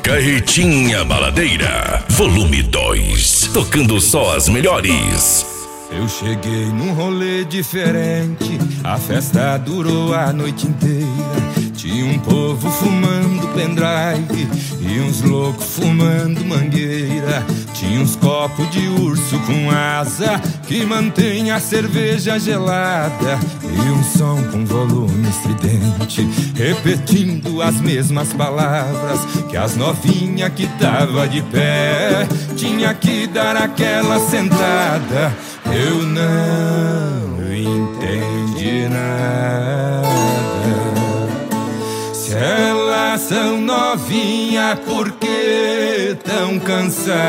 Carretinha Baladeira, volume 2, tocando só as melhores. Eu cheguei num rolê diferente, a festa durou a noite inteira. Tinha um povo fumando pendrive e uns loucos fumando mangueira. Tinha uns copos de urso com asa que mantém a cerveja gelada, e um som com volume estridente, repetindo as mesmas palavras que as novinhas que tava de pé tinha que dar aquela sentada. Eu não entendi nada. Se elas são novinhas, por que tão cansadas?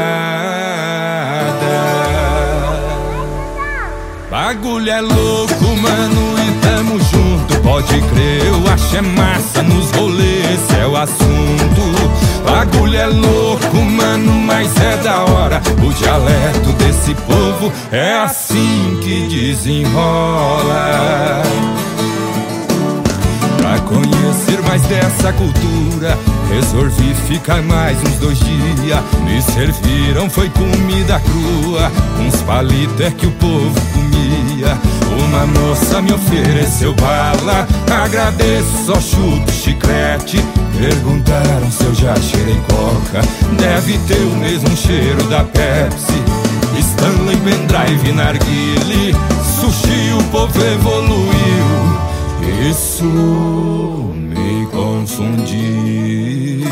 Bagulho é louco, mano, e tamo junto. Pode crer, eu acho é massa nos rolês, esse é o assunto. Bagulho é louco, mano, mas é da hora. O dialeto desse povo é assim que desenrola. Pra conhecer mais dessa cultura, resolvi ficar mais uns 2 dias. Me serviram, foi comida crua, uns palitos é que o povo comia. Uma moça me ofereceu bala, agradeço, só chuto chiclete. Perguntaram se eu já cheirei coca, deve ter o mesmo cheiro da Pepsi. Stanley, pendrive, narguile, sushi, o povo evoluiu. Isso me confundiu.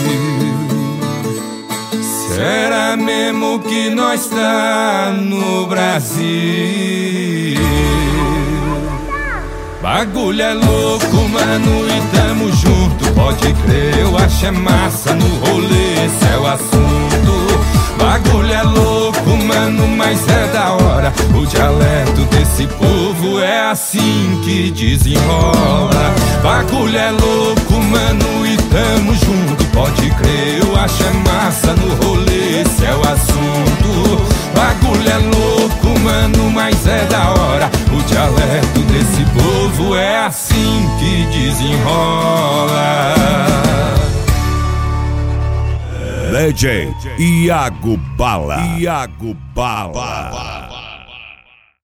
Será mesmo que nós tá no Brasil? Bagulho é louco, mano, e tamo junto. Pode crer, eu acho é massa no rolê, esse é o assunto. Bagulho é louco, mano, mas é da hora. O dialeto desse povo é assim que desenrola. Bagulho é louco, mano, e tamo junto. Pode crer, eu acho é massa no rolê, esse é o assunto. Bagulho é louco, mano, mas é da hora. O dialeto desse povo é assim que desenrola. DJ Iago Bala. Iago Bala.